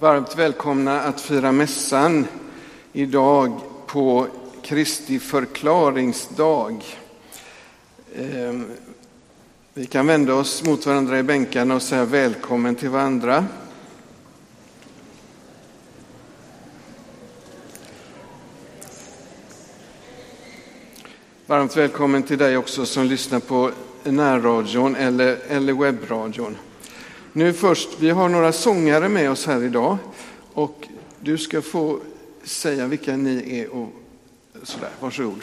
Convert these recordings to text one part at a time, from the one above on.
Varmt välkomna att fira mässan idag på Kristi förklaringsdag. Vi kan vända oss mot varandra i bänkarna och säga välkommen till varandra. Varmt välkommen till dig också som lyssnar på närradion eller webbradion. Nu först, vi har några sångare med oss här idag och du ska få säga vilka ni är och sådär. Varsågod.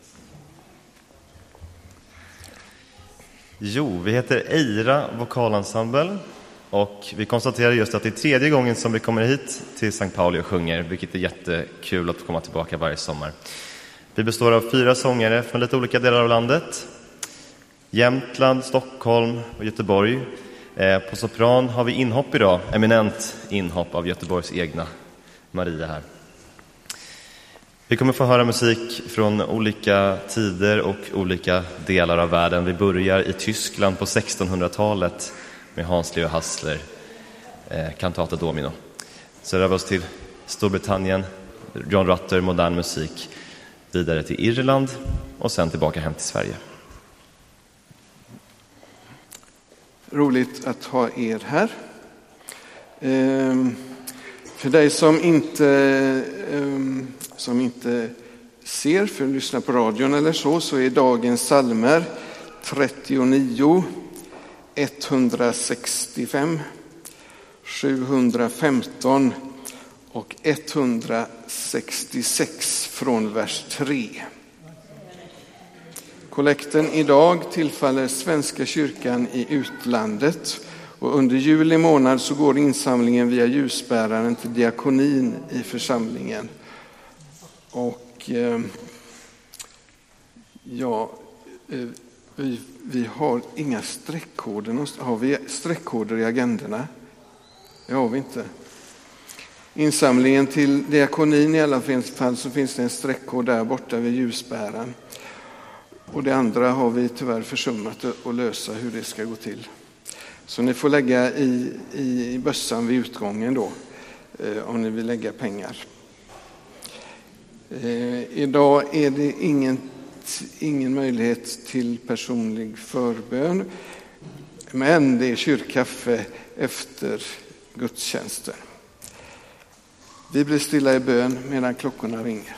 Jo, vi heter Eira vokalensemble och vi konstaterar just att det är tredje gången som vi kommer hit till Sankt Pauli och sjunger, vilket är jättekul att komma tillbaka varje sommar. Vi består av 4 sångare från lite olika delar av landet. Jämtland, Stockholm och Göteborg. På sopran har vi inhopp idag, eminent inhopp av Göteborgs egna Maria här. Vi kommer få höra musik från olika tider och olika delar av världen. Vi börjar i Tyskland på 1600-talet med Hans Leo Hassler, Cantate Domino. Så rör vi oss till Storbritannien, John Rutter, modern musik, vidare till Irland och sen tillbaka hem till Sverige. Roligt att ha er här. För dig som inte ser, för att lyssna på radion eller så är dagens psalmer 39, 165, 715 och 166 från vers 3. Kollekten idag tillfaller Svenska kyrkan i utlandet och under juli månad så går insamlingen via ljusbäraren till diakonin i församlingen. Och vi har inga streckkoder. Har vi streckkoder i agendorna? Det har vi inte. Insamlingen till diakonin i alla fall så finns det en streckkod där borta vid ljusbäraren. Och det andra har vi tyvärr försummat att lösa hur det ska gå till. Så ni får lägga i bössan vid utgången då, om ni vill lägga pengar. Idag är det ingen möjlighet till personlig förbön, men det är kyrkkaffe efter gudstjänsten. Vi blir stilla i bön medan klockorna ringer.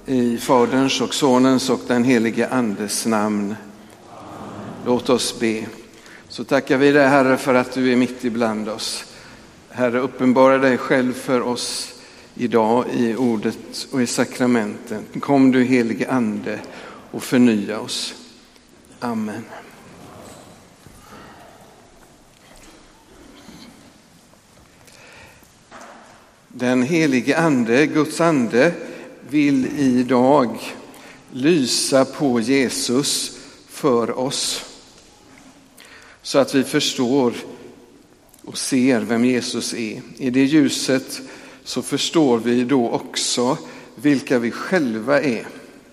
I Faderns och Sonens och den helige Andes namn. Låt oss be. Så tackar vi dig, Herre, för att du är mitt ibland oss. Herre, uppenbara dig själv för oss idag i ordet och i sakramenten. Kom du, helige Ande, och förnya oss. Amen. Den helige Ande, Guds ande, vill idag lysa på Jesus för oss, så att vi förstår och ser vem Jesus är. I det ljuset så förstår vi då också vilka vi själva är.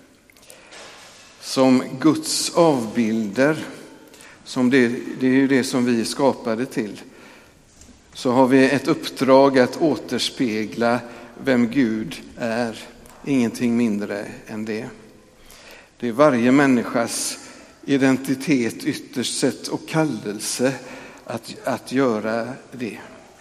Som Guds avbilder, som det är ju det som vi är skapade till, så har vi ett uppdrag att återspegla vem Gud är. Ingenting mindre än det. Det är varje människas identitet ytterst sett och kallelse att göra det.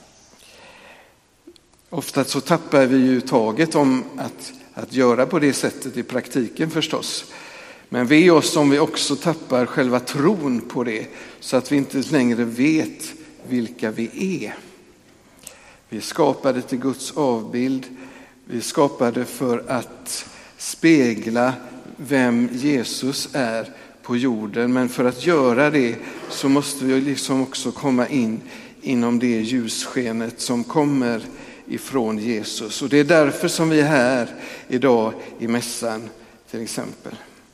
Ofta så tappar vi ju taget om att göra på det sättet i praktiken förstås. Men vi är oss som vi också tappar själva tron på det, så att vi inte längre vet vilka vi är. Vi är skapade till Guds avbild. Vi är skapade för att spegla vem Jesus är på jorden. Men för att göra det så måste vi liksom också komma in inom det ljusskenet som kommer ifrån Jesus. Och det är därför som vi är här idag i mässan till exempel.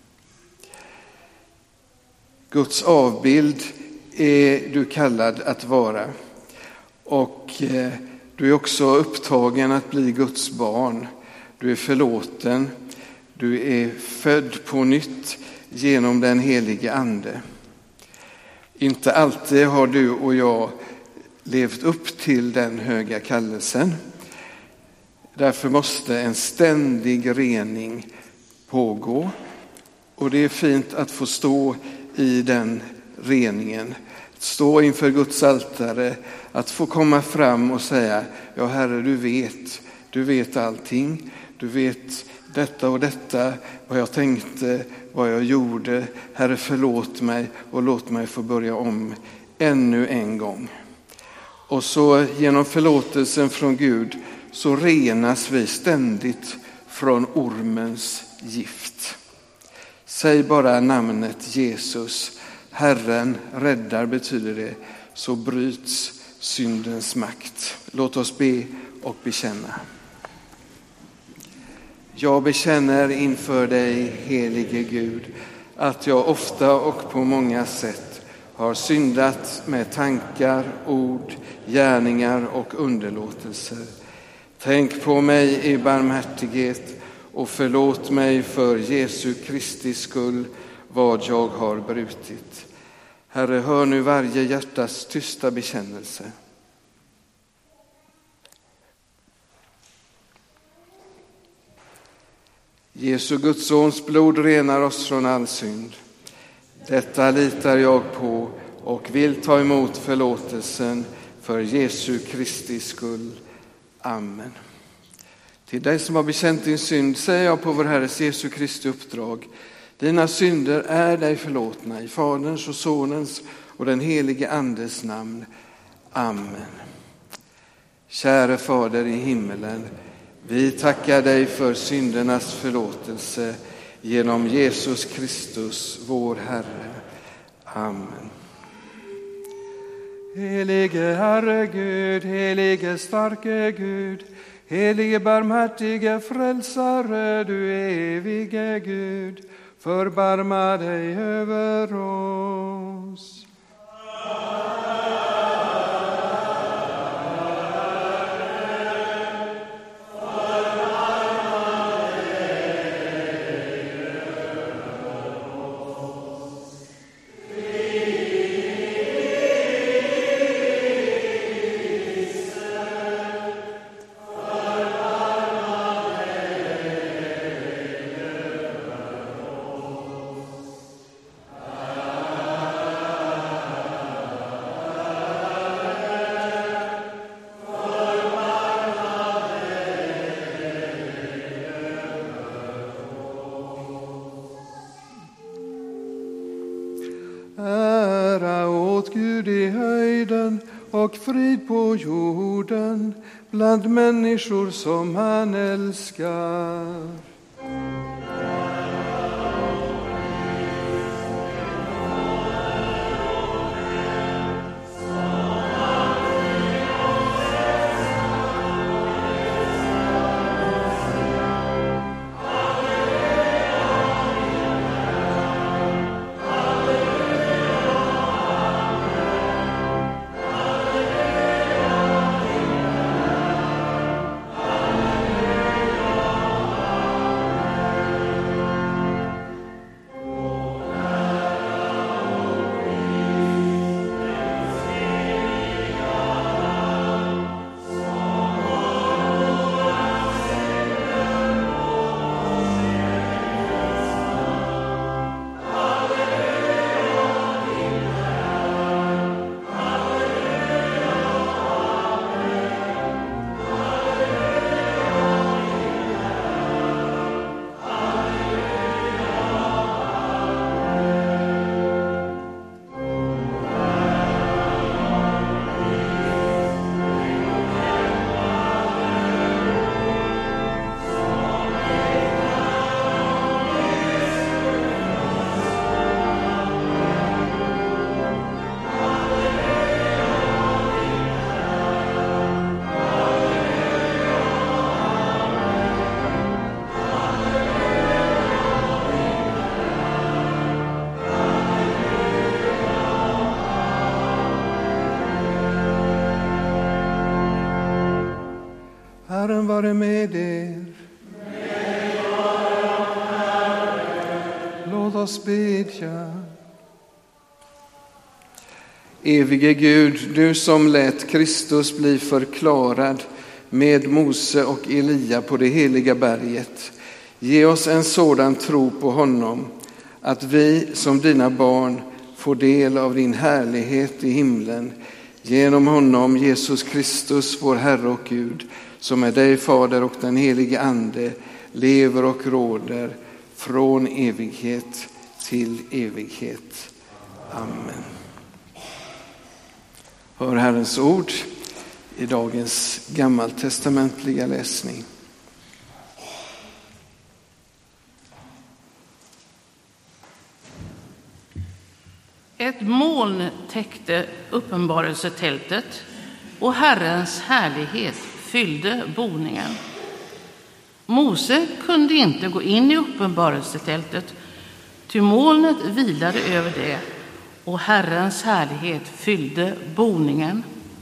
Guds avbild är du kallad att vara. Och du är också upptagen att bli Guds barn. Du är förlåten. Du är född på nytt genom den helige Ande. Inte alltid har du och jag levt upp till den höga kallelsen. Därför måste en ständig rening pågå. Och det är fint att få stå i den reningen. Stå inför Guds altare, att få komma fram och säga: ja, Herre, du vet allting. Du vet detta och detta, vad jag tänkte, vad jag gjorde. Herre, förlåt mig och låt mig få börja om ännu en gång. Och så genom förlåtelsen från Gud så renas vi ständigt från ormens gift. Säg bara namnet Jesus. Herren räddar betyder det, så bryts syndens makt. Låt oss be och bekänna. Jag bekänner inför dig, helige Gud, att jag ofta och på många sätt har syndat med tankar, ord, gärningar och underlåtelser. Tänk på mig i barmhärtighet och förlåt mig för Jesu Kristi skull vad jag har brutit. Herre, hör nu varje hjärtas tysta bekännelse. Jesu Guds sons blod renar oss från all synd. Detta litar jag på och vill ta emot förlåtelsen för Jesu Kristi skull. Amen. Till dig som har bekänt din synd säger jag på vår Herres Jesu Kristi uppdrag: dina synder är dig förlåtna i Faderns och Sonens och den helige Andes namn. Amen. Käre Fader i himmelen, vi tackar dig för syndernas förlåtelse genom Jesus Kristus, vår Herre. Amen. Helige Herre Gud, helige starke Gud, helige barmhärtige frälsare, du evige Gud, förbarma dig över oss. jorden bland människor som han älskar. Herren vare med er. Låt oss bedja. Evige Gud, du som lät Kristus bli förklarad med Mose och Elia på det heliga berget, ge oss en sådan tro på honom att vi som dina barn får del av din härlighet i himlen genom honom, Jesus Kristus, vår Herre och Gud, som är dig Fader och den helige Ande, lever och råder från evighet till evighet. Amen. Hör Herrens ord i dagens gammaltestamentliga läsning. Ett moln täckte uppenbarelsetältet och Herrens härlighet fyllde boningen. Mose kunde inte gå in i uppenbarelsetältet, ty molnet vilade över det och Herrens härlighet fyllde boningen.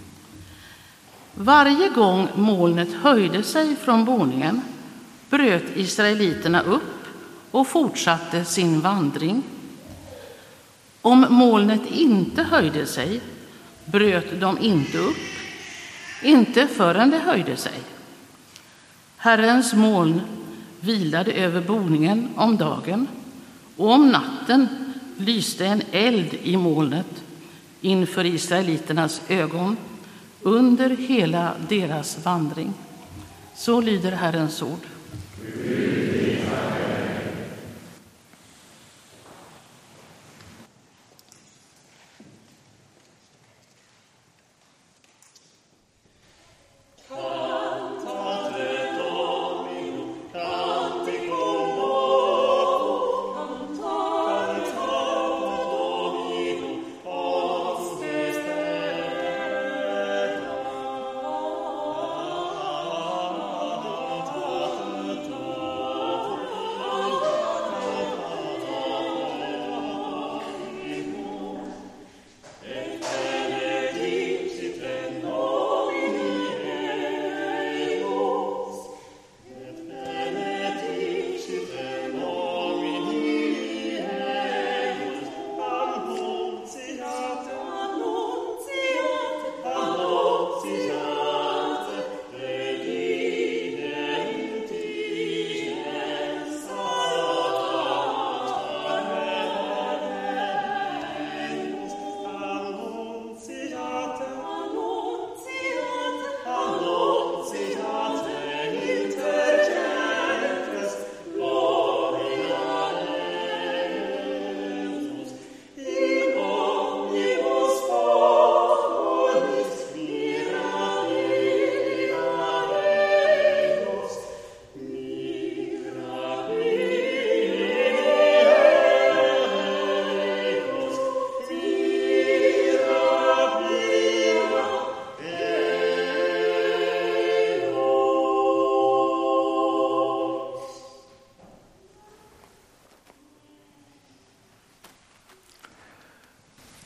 Varje gång molnet höjde sig från boningen bröt israeliterna upp och fortsatte sin vandring. Om molnet inte höjde sig bröt de inte upp, inte förrän det höjde sig. Herrens moln vilade över boningen om dagen, och om natten lyste en eld i molnet inför israeliternas ögon under hela deras vandring. Så lyder Herrens ord.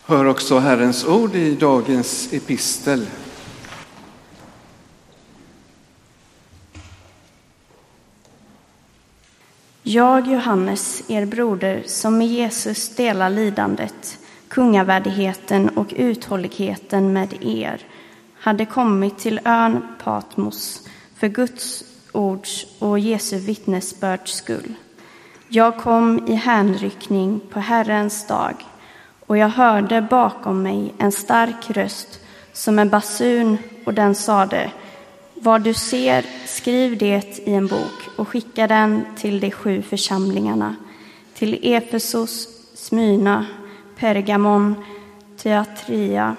Hör också Herrens ord i dagens epistel. Jag, Johannes, er broder, som med Jesus delar lidandet, kungavärdigheten och uthålligheten med er, hade kommit till ön Patmos för Guds ords och Jesu vittnesbörds skull. Jag kom i hänryckning på Herrens dag, och jag hörde bakom mig en stark röst som en basun, och den sade: vad du ser, skriv det i en bok och skicka den till de 7 församlingarna, till Efesos, Smyrna, Pergamon, Thyatira,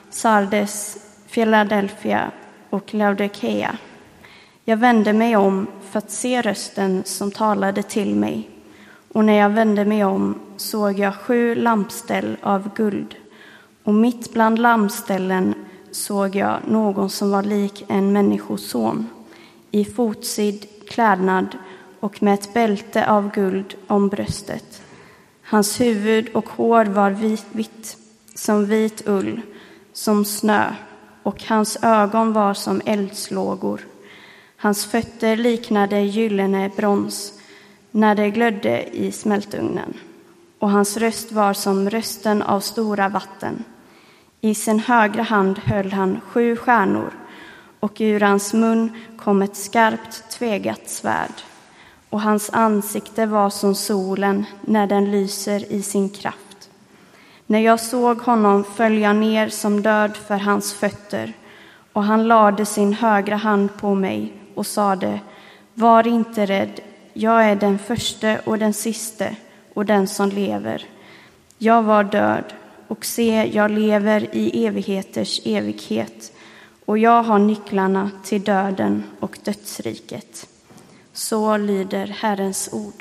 Sardes, Philadelphia och Laodikeia. Jag vände mig om för att se rösten som talade till mig, och när jag vände mig om såg jag 7 lampställ av guld, och mitt bland lampställen såg jag någon som var lik en människoson, i fotsid klädnad och med ett bälte av guld om bröstet. Hans huvud och hår var vitt som vit ull, som snö, och hans ögon var som eldslågor. Hans fötter liknade gyllene brons när det glödde i smältugnen, och hans röst var som rösten av stora vatten. I sin högra hand höll han 7 stjärnor, och ur hans mun kom ett skarpt tvegat svärd, och hans ansikte var som solen när den lyser i sin kraft. När jag såg honom föll jag ner som död för hans fötter, och han lade sin högra hand på mig och sade: var inte rädd, jag är den förste och den siste och den som lever. Jag var död, och se, jag lever i evigheters evighet, och jag har nycklarna till döden och dödsriket. Så lyder Herrens ord.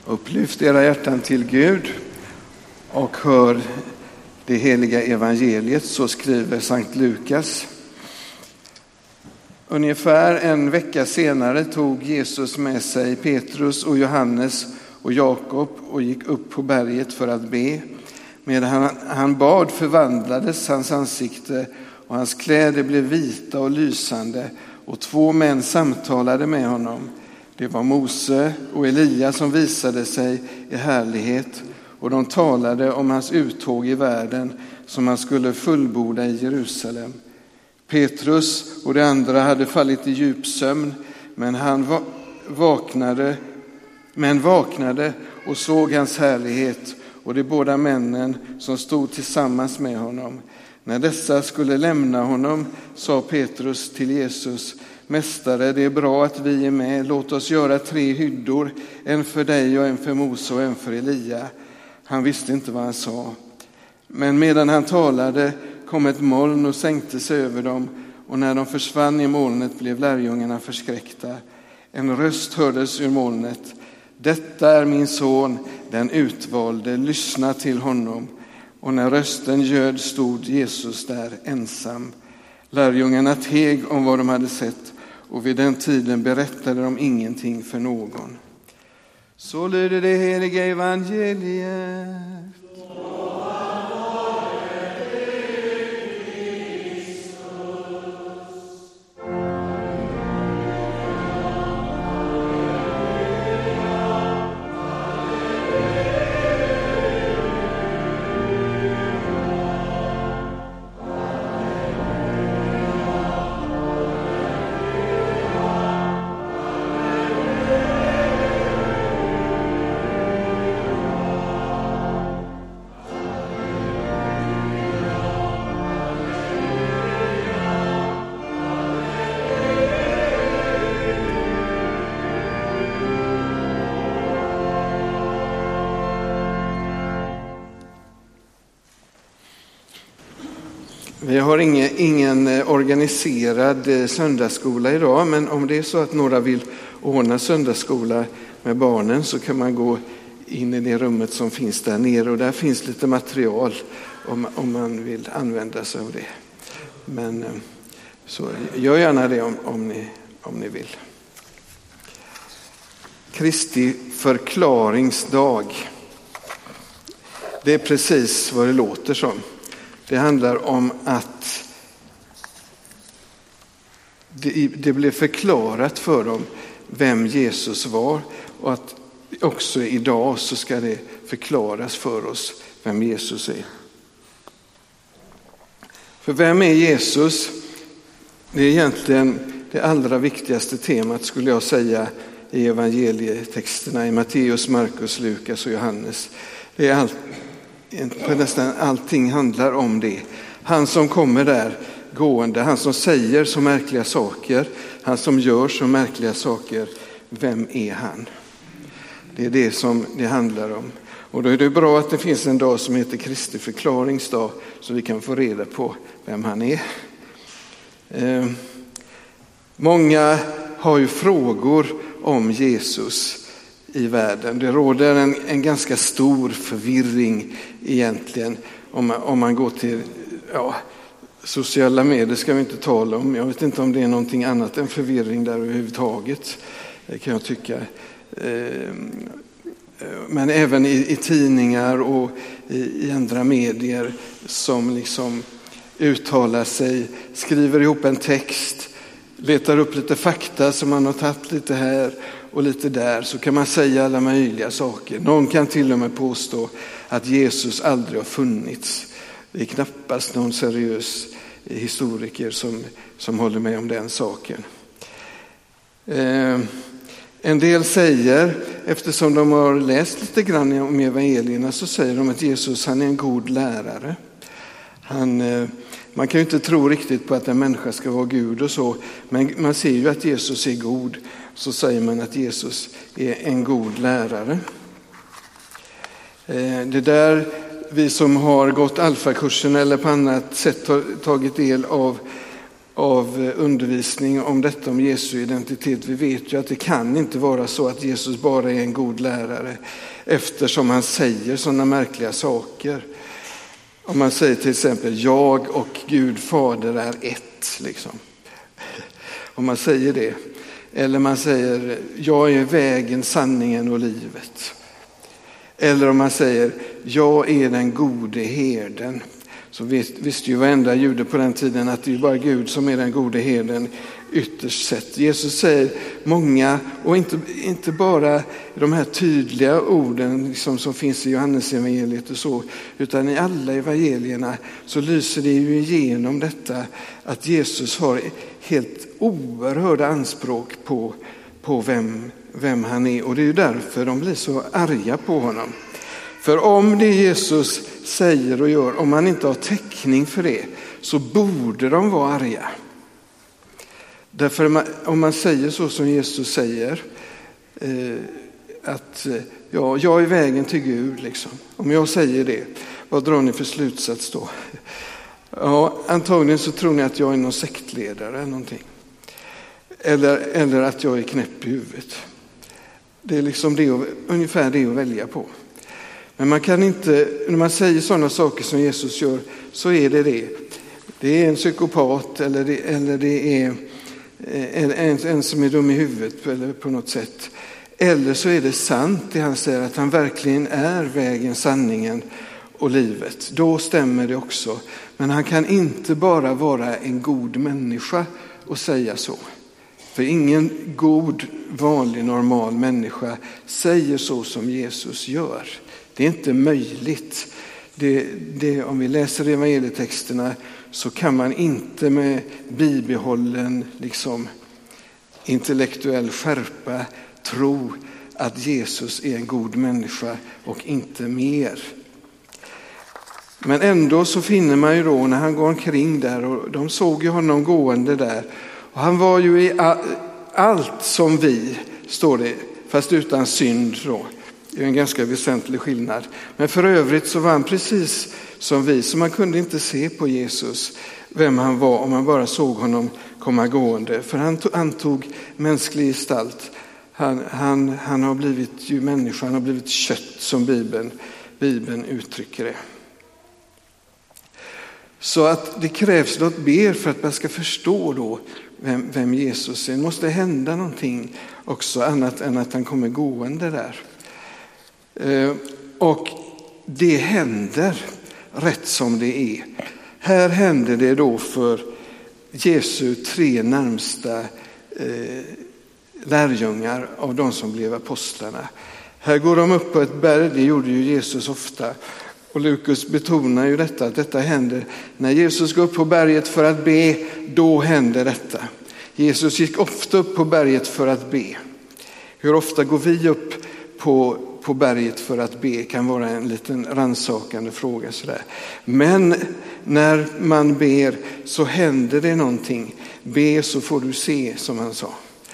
Upplyft era hjärtan till Gud och hör det heliga evangeliet, så skriver Sankt Lukas. Ungefär en vecka senare tog Jesus med sig Petrus och Johannes och Jakob och gick upp på berget för att be. Medan han bad förvandlades hans ansikte och hans kläder blev vita och lysande, och 2 män samtalade med honom. Det var Mose och Elia som visade sig i härlighet, och de talade om hans uttåg i världen som han skulle fullborda i Jerusalem. Petrus och de andra hade fallit i djup sömn, men vaknade och såg hans härlighet och de båda männen som stod tillsammans med honom. När dessa skulle lämna honom sa Petrus till Jesus: Mästare, det är bra att vi är med. Låt oss göra 3 hyddor, en för dig och en för Mose och en för Elia. Han visste inte vad han sa. Men medan han talade kom ett moln och sänkte sig över dem, och när de försvann i molnet blev lärjungarna förskräckta. En röst hördes ur molnet: Detta är min son, den utvalde, lyssna till honom. Och när rösten ljöd stod Jesus där ensam. Lärjungarna teg om vad de hade sett, och vid den tiden berättade de ingenting för någon. Så lyder det heliga evangeliet. Vi har ingen organiserad söndagsskola idag, men om det är så att några vill ordna söndagsskola med barnen så kan man gå in i det rummet som finns där nere, och där finns lite material om man vill använda sig av det. Men så gör gärna det om ni vill. Kristi förklaringsdag. Det är precis vad det låter som. Det handlar om att det blev förklarat för dem vem Jesus var, och att också idag så ska det förklaras för oss vem Jesus är. För vem är Jesus? Det är egentligen det allra viktigaste temat, skulle jag säga, i evangelietexterna i Matteus, Markus, Lukas och Johannes. Det är nästan allting handlar om det. Han som kommer där gående, han som säger så märkliga saker, han som gör så märkliga saker, vem är han? Det är det som det handlar om. Och då är det bra att det finns en dag som heter Kristi förklaringsdag, så vi kan få reda på vem han är. Många har ju frågor om Jesus i världen. Det råder en ganska stor förvirring egentligen. Om man går till sociala medier ska vi inte tala om. Jag vet inte om det är någonting annat än förvirring där överhuvudtaget, kan jag tycka. Men även i tidningar och i andra medier som liksom uttalar sig, skriver ihop en text, letar upp lite fakta som man har tagit lite här och lite där, så kan man säga alla möjliga saker. Någon kan till och med påstå att Jesus aldrig har funnits. Det är knappast någon seriös historiker som håller med om den saken. En del säger, eftersom de har läst lite grann om evangelierna, så säger de att Jesus, han är en god lärare. Man kan ju inte tro riktigt på att en människa ska vara Gud och så, men man ser ju att Jesus är god, så säger man att Jesus är en god lärare. Det där vi som har gått alfakursen eller på annat sätt tagit del av undervisning om detta, om Jesu identitet. Vi vet ju att det kan inte vara så att Jesus bara är en god lärare, eftersom han säger sådana märkliga saker. Om man säger till exempel jag och Gud fader är ett, liksom. Om man säger det. Eller man säger jag är vägen, sanningen och livet. Eller om man säger jag är den gode herden. Så visste ju varenda jude på den tiden att det är bara Gud som är den gode herden ytterst sett. Jesus säger många, och inte bara de här tydliga orden liksom, som finns i Johannes evangeliet och så, utan i alla evangelierna så lyser det ju igenom detta att Jesus har helt oerhörda anspråk på vem han är. Och det är ju därför de blir så arga på honom. För om det Jesus säger och gör, om man inte har täckning för det, så borde de vara arga. Därför om man säger så som Jesus säger, att ja, jag är vägen till Gud, liksom. Om jag säger det, vad drar ni för slutsats då? Ja, antagligen så tror ni att jag är någon sektledare eller någonting. Eller att jag är knäpp i huvudet. Det är liksom ungefär det att välja på. Men man kan inte, när man säger sådana saker som Jesus gör, så är det. Det är en psykopat eller det är en som är dum i huvudet eller på något sätt. Eller så är det sant det han säger, att han verkligen är vägen, sanningen och livet. Då stämmer det också. Men han kan inte bara vara en god människa och säga så. För ingen god, vanlig, normal människa säger så som Jesus gör. Det är inte möjligt. Om vi läser evangelietexterna så kan man inte med bibehållen liksom, intellektuell skärpa tro att Jesus är en god människa och inte mer. Men ändå så finner man ju då när han går omkring där, och de såg ju honom gående där. Och han var ju i allt som vi, står det, fast utan synd då. Det är en ganska väsentlig skillnad. Men för övrigt så var han precis som vi, så man kunde inte se på Jesus vem han var om man bara såg honom komma gående. För han antog mänsklig gestalt. Han har blivit ju människa, han har blivit kött som Bibeln uttrycker det. Så att det krävs något mer för att man ska förstå då vem Jesus är. Det måste hända någonting också annat än att han kommer gående där. Och det händer rätt som det är. Här händer det då för Jesu 3 närmsta lärjungar av de som blev apostlarna. Här går de upp på ett berg, det gjorde ju Jesus ofta. Och Lukas betonar ju detta, att detta händer när Jesus går upp på berget för att be, då händer detta. Jesus gick ofta upp på berget för att be. Hur ofta går vi upp på berget för att be kan vara en liten rannsakande fråga sådär. Men när man ber så händer det någonting. Be så får du se, som han sa.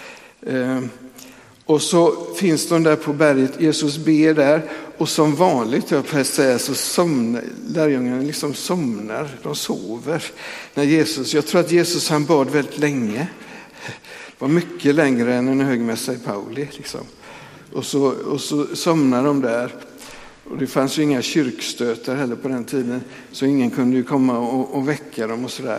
Och så finns de där på berget, Jesus ber där, och som vanligt, så somnar lärjungarna, liksom somnar, de sover. Jag tror att Jesus han bad väldigt länge. Det var mycket längre än en högmässa i Pauli liksom. Och så somnar de där. Och det fanns ju inga kyrkstötar heller på den tiden, så ingen kunde ju komma och väcka dem och sådär.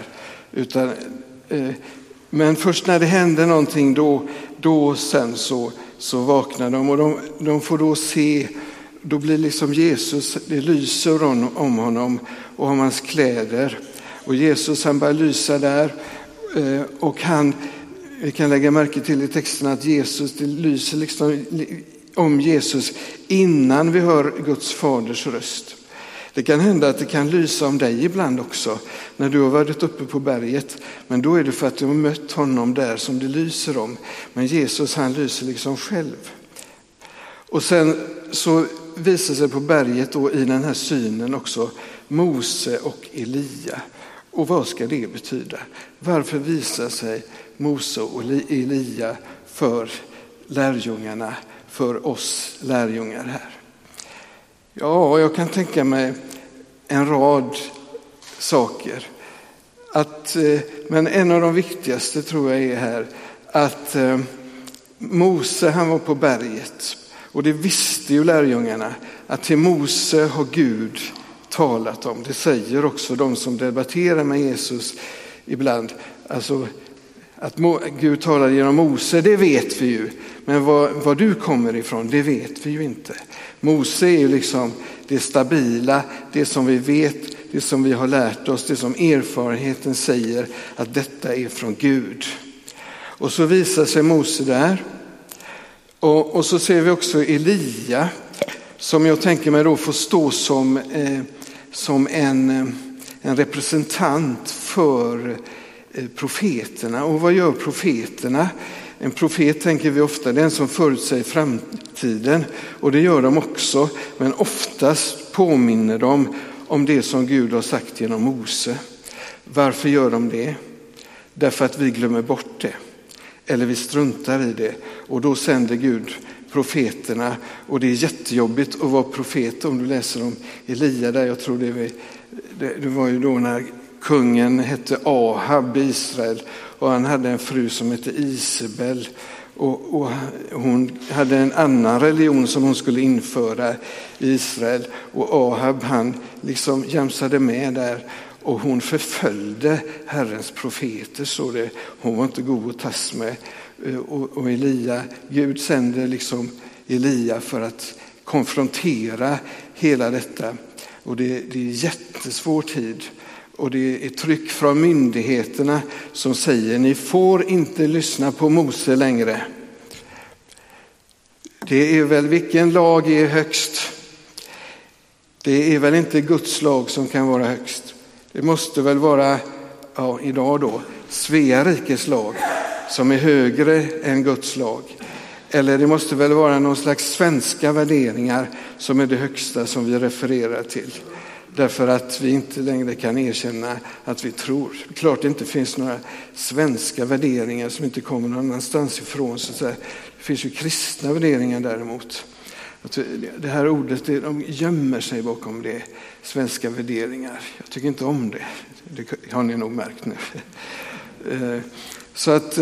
Men först när det hände någonting då sen så vaknar de, och de får då se, då blir liksom Jesus, det lyser om honom och om hans kläder. Och Jesus han börjar lysa där, och vi kan lägga märke till i texten att det lyser liksom om Jesus innan vi hör Guds faders röst. Det kan hända att det kan lysa om dig ibland också när du har varit uppe på berget. Men då är det för att du har mött honom där som det lyser om. Men Jesus han lyser liksom själv. Och sen så visar sig på berget och i den här synen också Mose och Elia. Och vad ska det betyda? Varför visar sig Mose och Elia för lärjungarna, för oss lärjungar här? Ja, jag kan tänka mig en rad saker. Men en av de viktigaste tror jag är här att Mose, han var på berget, och det visste ju lärjungarna att till Mose har Gud talat om. Det säger också de som debatterar med Jesus ibland. Alltså att Gud talar genom Mose, det vet vi ju. Men var du kommer ifrån, det vet vi ju inte. Mose är ju liksom det stabila, det som vi vet, det som vi har lärt oss, det som erfarenheten säger att detta är från Gud. Och så visar sig Mose där. Och så ser vi också Elia, som jag tänker mig då får stå som en representant för profeterna. Och vad gör profeterna? En profet tänker vi ofta, den som förutsäger framtiden, och det gör de också, men oftast påminner de om det som Gud har sagt genom Mose. Varför gör de det? Därför att vi glömmer bort det, eller vi struntar i det, och då sänder Gud profeterna. Och det är jättejobbigt att vara profet. Om du läser om Elia där, jag tror det var ju då när kungen hette Ahab i Israel, och han hade en fru som hette Isabel, och hon hade en annan religion som hon skulle införa i Israel, och Ahab, han liksom jämsade med där, och hon förföljde Herrens profeter, så det, hon var inte god att tas med. Och Elia, Gud sände liksom Elia för att konfrontera hela detta, och det är jättesvår tid. Och det är tryck från myndigheterna som säger: ni får inte lyssna på Mose längre. Det är väl, vilken lag är högst? Det är väl inte Guds lag som kan vara högst. Det måste väl vara, idag då, Svea rikes lag som är högre än Guds lag. Eller det måste väl vara någon slags svenska värderingar som är det högsta som vi refererar till. Därför att vi inte längre kan erkänna att vi tror. Klart det inte finns några svenska värderingar som inte kommer någon annanstans ifrån. Så det finns ju kristna värderingar däremot. Det här ordet, de gömmer sig bakom det. Svenska värderingar. Jag tycker inte om det. Det har ni nog märkt nu. Så att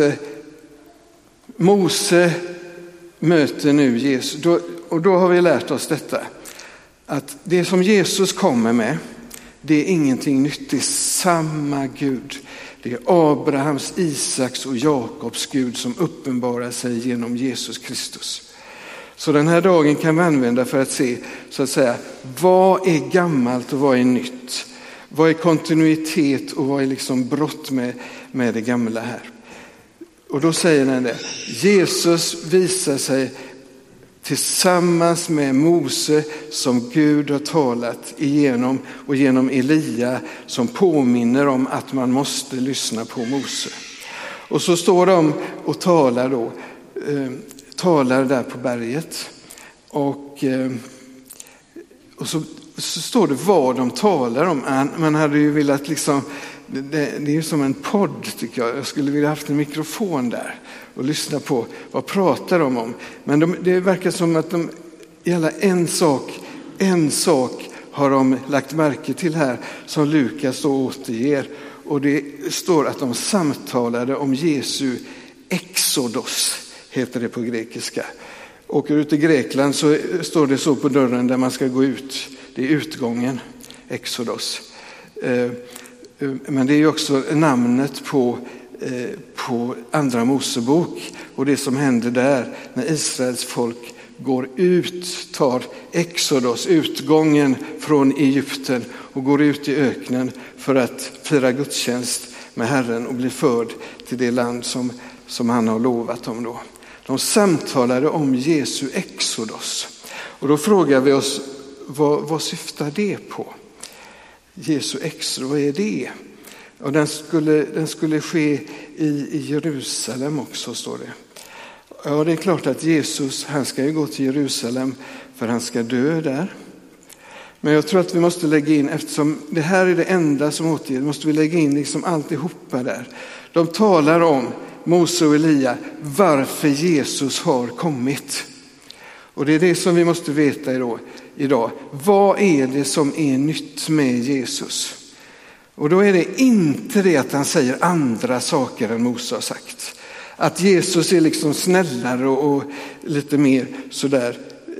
Mose möter nu Jesus. Och då har vi lärt oss detta. Att det som Jesus kommer med, det är ingenting nytt. Det är samma Gud. Det är Abrahams, Isaks och Jakobs Gud som uppenbarar sig genom Jesus Kristus. Så den här dagen kan vi använda för att se, så att säga, vad är gammalt och vad är nytt? Vad är kontinuitet och vad är liksom brott med det gamla här? Och då säger den det. Jesus visar sig tillsammans med Mose som Gud har talat igenom, och genom Elia som påminner om att man måste lyssna på Mose. Och så står de och talar där på berget, och så står det vad de talar om. Man hade ju velat liksom, det är ju som en podd tycker jag. Jag skulle vilja haft en mikrofon där och lyssna på vad pratar de om. Men det verkar som att de gäller en sak har de lagt märke till här som Lukas då återger. Och det står att de samtalade om Jesu exodos, heter det på grekiska. Åker ut i Grekland så står det så på dörren där man ska gå ut. Det är utgången, exodos. Men det är ju också namnet på andra Mosebok och det som händer där när Israels folk går ut, tar exodos, utgången från Egypten, och går ut i öknen för att fira gudstjänst med Herren och bli förd till det land som han har lovat dem då. De samtalade om Jesu exodos. Och då frågar vi oss, vad syftar det på? Jesu exodos, vad är det? Och den skulle ske i Jerusalem också, står det. Ja, det är klart att Jesus, han ska ju gå till Jerusalem för han ska dö där. Men jag tror att vi måste lägga in, eftersom det här är det enda som återger, måste vi lägga in liksom alltihopa där. De talar om Mose och Elia, varför Jesus har kommit. Och det är det som vi måste veta idag. Vad är det som är nytt med Jesus? Och då är det inte det att han säger andra saker än Mose har sagt. Att Jesus är liksom snällare och lite mer sådär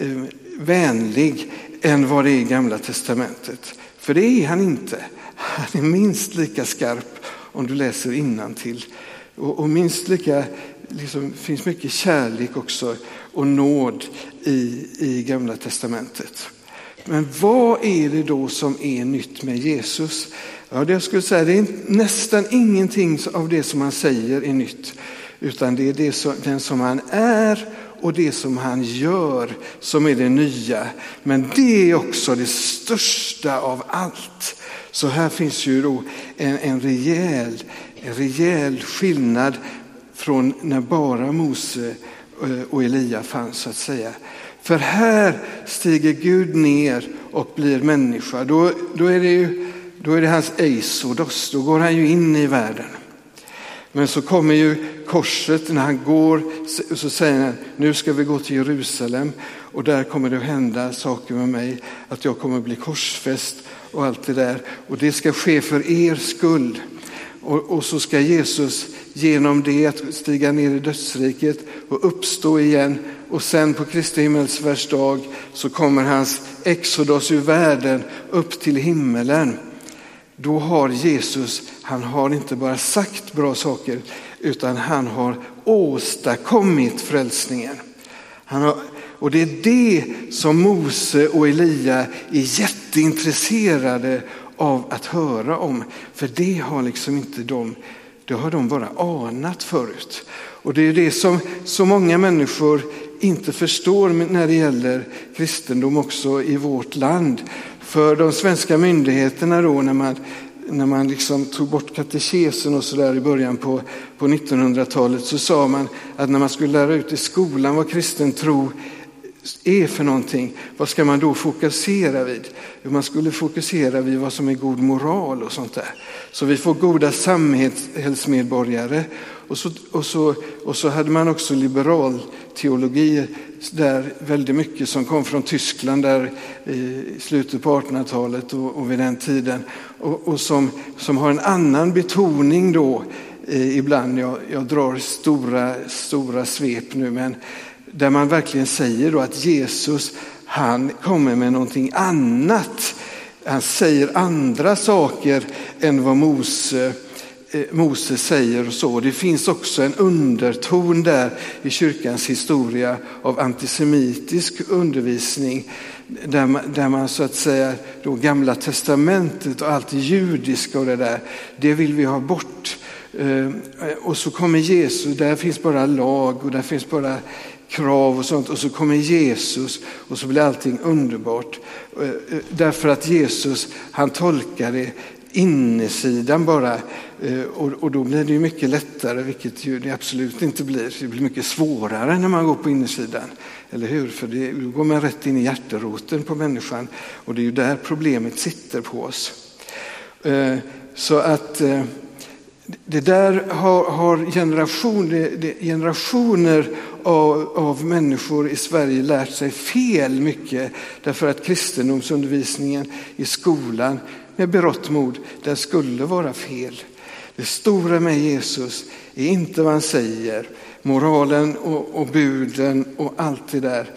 vänlig än vad det är i Gamla testamentet. För det är han inte. Han är minst lika skarp om du läser innantill. Och minst lika, liksom, finns mycket kärlek också och nåd i Gamla testamentet. Men vad är det då som är nytt med Jesus? Ja, det jag skulle säga, det är nästan ingenting av det som han säger är nytt. Utan det är den som han är och det som han gör som är det nya. Men det är också det största av allt. Så här finns ju då en rejäl skillnad från när bara Mose och Elia fanns, så att säga. För här stiger Gud ner och blir människa. Då är det hans eisodos, då går han ju in i världen. Men så kommer ju korset när han går, så säger han, nu ska vi gå till Jerusalem och där kommer det att hända saker med mig, att jag kommer att bli korsfäst och allt det där. Och det ska ske för er skull. Och så ska Jesus genom det att stiga ner i dödsriket och uppstå igen. Och sen på Kristi himmelsfärdsdag så kommer hans exodos ur världen upp till himmelen. Då har Jesus, han har inte bara sagt bra saker utan han har åstadkommit frälsningen. Och det är det som Mose och Elia är jätteintresserade av att höra om. För det har liksom inte det har de bara anat förut. Och det är det som så många människor inte förstår när det gäller kristendom också i vårt land. För de svenska myndigheterna då, när man liksom tog bort katekesen och så där i början på 1900-talet, så sa man att när man skulle lära ut i skolan vad kristen tro är för någonting, vad ska man då fokusera vid? Man skulle fokusera vid vad som är god moral och sånt där. Så vi får goda samhällsmedborgare. Och så hade man också liberal teologi där, väldigt mycket som kom från Tyskland där i slutet på 1800-talet och vid den tiden. Och som har en annan betoning då ibland. Jag drar stora svep nu, men där man verkligen säger då att Jesus, han kommer med någonting annat. Han säger andra saker än vad Mose säger och så. Det finns också en underton där i kyrkans historia av antisemitisk undervisning. Där man så att säga då Gamla testamentet och allt det judiska och det där, det vill vi ha bort. Och så kommer Jesus, där finns bara lag och där finns bara krav och sånt, och så kommer Jesus och så blir allting underbart. Därför att Jesus, han tolkar det insidan bara, och då blir det ju mycket lättare, vilket ju det absolut inte blir. Det blir mycket svårare när man går på insidan, eller hur? För då går man rätt in i hjärteroten på människan, och det är ju där problemet sitter på oss. Så att det där har generationer av människor i Sverige lärt sig fel mycket, därför att kristendomsundervisningen i skolan med berått mod, den skulle vara fel. Det stora med Jesus är inte vad han säger, moralen och buden och allt det där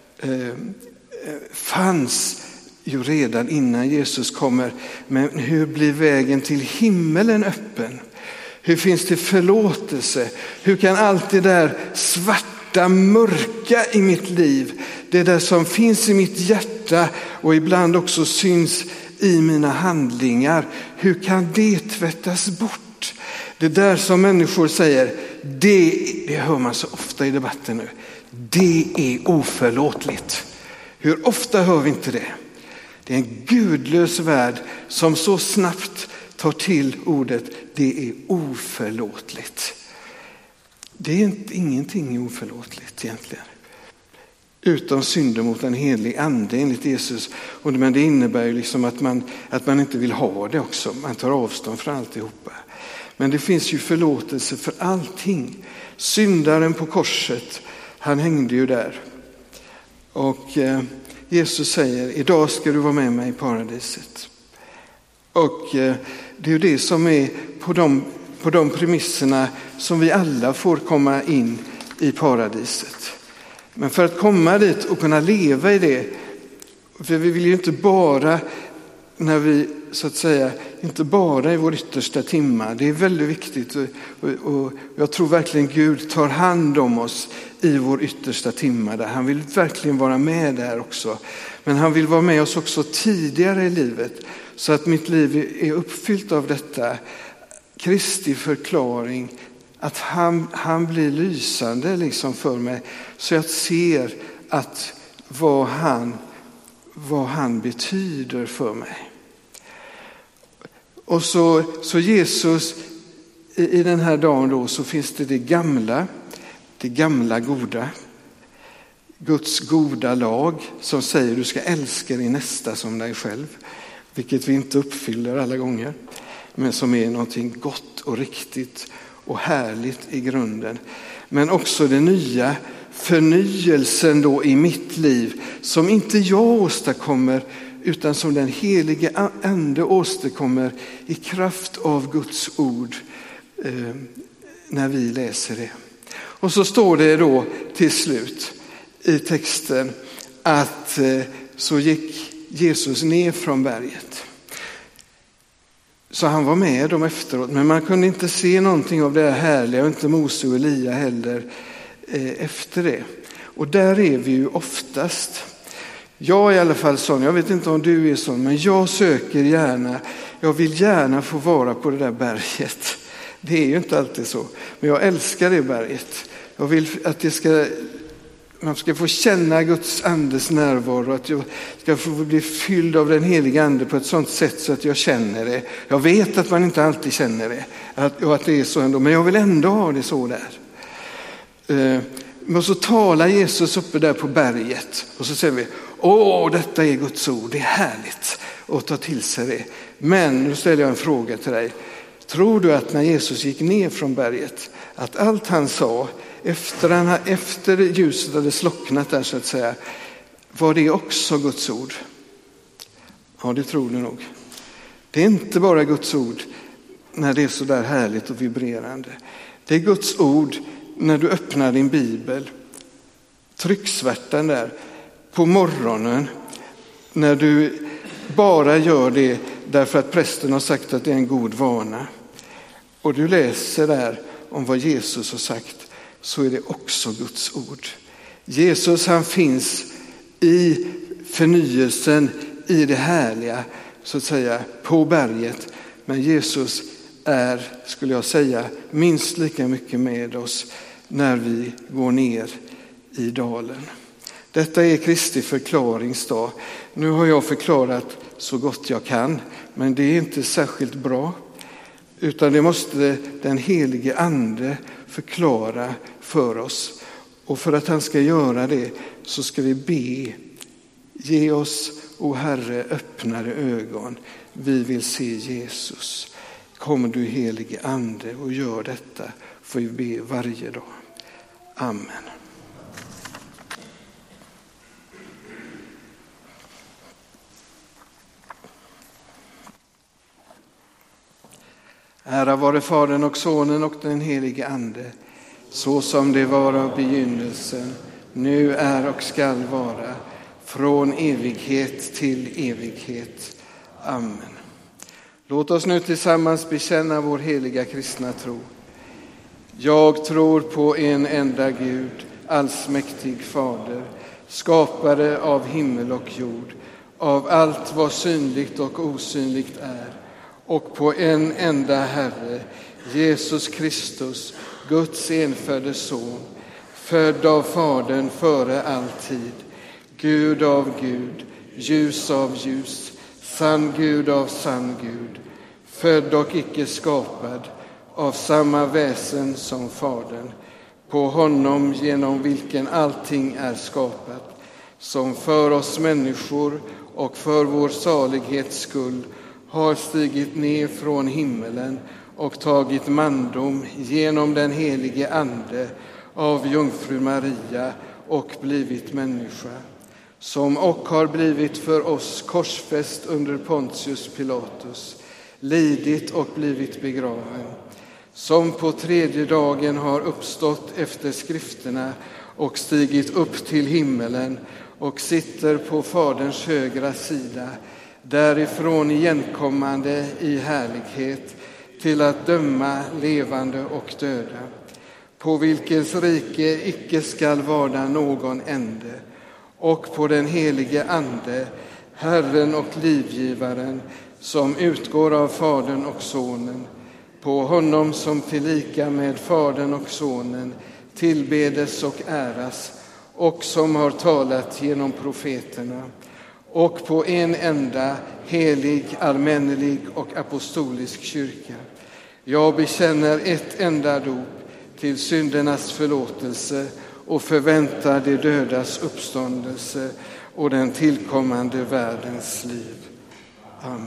fanns ju redan innan Jesus kommer. Men hur blir vägen till himmelen öppen? Hur finns det förlåtelse? Hur kan allt det där svarta, mörka i mitt liv, det där som finns i mitt hjärta och ibland också syns i mina handlingar, hur kan det tvättas bort? Det där som människor säger, det hör man så ofta i debatten nu, det är oförlåtligt. Hur ofta hör vi inte det? Det är en gudlös värld som så snabbt tar till ordet, det är oförlåtligt. Det är ingenting oförlåtligt egentligen. Utom synder mot en helig ande enligt Jesus. Men det innebär ju liksom att man inte vill ha det också. Man tar avstånd från alltihopa. Men det finns ju förlåtelse för allting. Syndaren på korset, han hängde ju där. Och Jesus säger, idag ska du vara med mig i paradiset. Och det är ju det som är på de premisserna som vi alla får komma in i paradiset. Men för att komma dit och kunna leva i det, för vi vill ju inte bara när vi så att säga, inte bara i vår yttersta timma, det är väldigt viktigt och jag tror verkligen Gud tar hand om oss i vår yttersta timma där. Han vill verkligen vara med där också. Men han vill vara med oss också tidigare i livet så att mitt liv är uppfyllt av detta. Kristi förklaring att han blir lysande liksom för mig så jag ser att vad han betyder för mig. Och så Jesus i den här dagen då så finns det gamla goda. Guds goda lag som säger du ska älska din nästa som dig själv. Vilket vi inte uppfyller alla gånger. Men som är någonting gott och riktigt och härligt i grunden. Men också det nya förnyelsen då i mitt liv som inte jag åstadkommer utan som den helige ande åstadkommer i kraft av Guds ord när vi läser det. Och så står det då till slut i texten att så gick Jesus ner från berget. Så han var med dem efteråt, men man kunde inte se någonting av det här härliga och inte Mose och Elia heller efter det. Och där är vi ju oftast. Jag är i alla fall sån, jag vet inte om du är sån, men jag söker gärna, jag vill gärna få vara på det där berget. Det är ju inte alltid så, men jag älskar det berget. Jag vill att man ska få känna Guds andes närvaro, att jag ska få bli fylld av den heliga ande på ett sånt sätt så att jag känner det. Jag vet att man inte alltid känner det, och att det är så ändå, men jag vill ändå ha det så där. Men så talar Jesus uppe där på berget och så säger vi, detta är Guds ord, det är härligt att ta till sig det. Men nu ställer jag en fråga till dig. Tror du att när Jesus gick ner från berget, att allt han sa efter ljuset hade slocknat där så att säga, var det också Guds ord? Ja, det tror du nog. Det är inte bara Guds ord när det är så där härligt och vibrerande. Det är Guds ord när du öppnar din bibel, trycksvärtan där på morgonen, när du bara gör det därför att prästen har sagt att det är en god vana. Och du läser där om vad Jesus har sagt, så är det också Guds ord. Jesus, han finns i förnyelsen, i det härliga så att säga på berget. Men Jesus är, skulle jag säga, minst lika mycket med oss när vi går ner i dalen. Detta är Kristi förklaringsdag. Nu har jag förklarat så gott jag kan, men det är inte särskilt bra. Utan det måste den helige ande förklara för oss. Och för att han ska göra det så ska vi be. Ge oss, o Herre, öppnare ögon. Vi vill se Jesus. Kommer du helige ande och gör detta, får vi be varje dag. Amen. Ära vare Fadern och Sonen och den helige ande, så som det var av begynnelsen, nu är och skall vara, från evighet till evighet. Amen. Låt oss nu tillsammans bekänna vår heliga kristna tro. Jag tror på en enda Gud, allsmäktig Fader, skapare av himmel och jord, av allt vad synligt och osynligt är, och på en enda Herre, Jesus Kristus, Guds enfödde son, född av Fadern före all tid, Gud av Gud, ljus av ljus, sann Gud av sann Gud, född och icke skapad, av samma väsen som Fadern, på honom genom vilken allting är skapat, som för oss människor och för vår salighets skull har stigit ner från himmelen och tagit mandom genom den helige ande av jungfru Maria och blivit människa, som och har blivit för oss korsfäst under Pontius Pilatus, lidit och blivit begraven, som på tredje dagen har uppstått efter skrifterna och stigit upp till himmelen och sitter på Faderns högra sida, därifrån igenkommande i härlighet till att döma levande och döda, på vilkens rike icke skall vara någon ände, och på den helige Ande, Herren och livgivaren, som utgår av Fadern och Sonen, på honom som tillika med Fadern och Sonen tillbedes och äras, och som har talat genom profeterna, och på en enda helig, allmännelig och apostolisk kyrka. Jag bekänner ett enda dop till syndernas förlåtelse och förväntar de dödas uppståndelse och den tillkommande världens liv. Amen.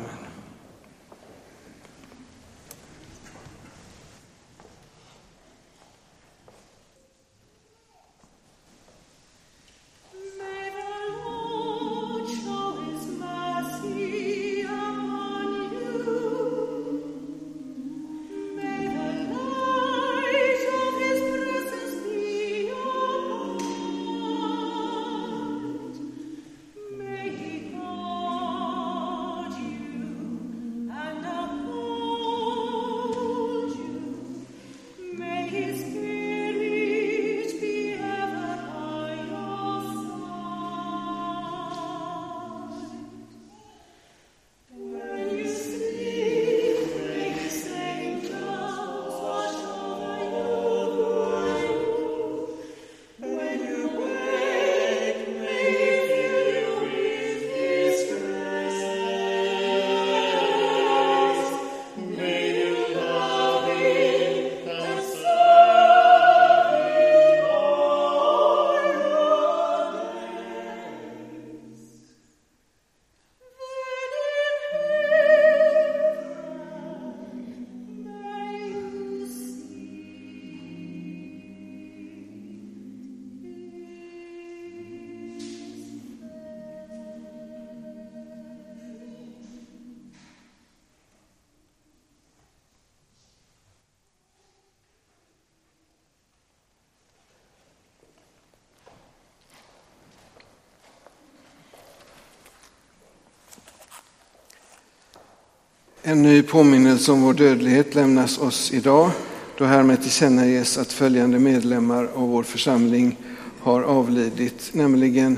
En ny påminnelse om vår dödlighet lämnas oss idag, då härmed tillkännages att följande medlemmar av vår församling har avlidit, nämligen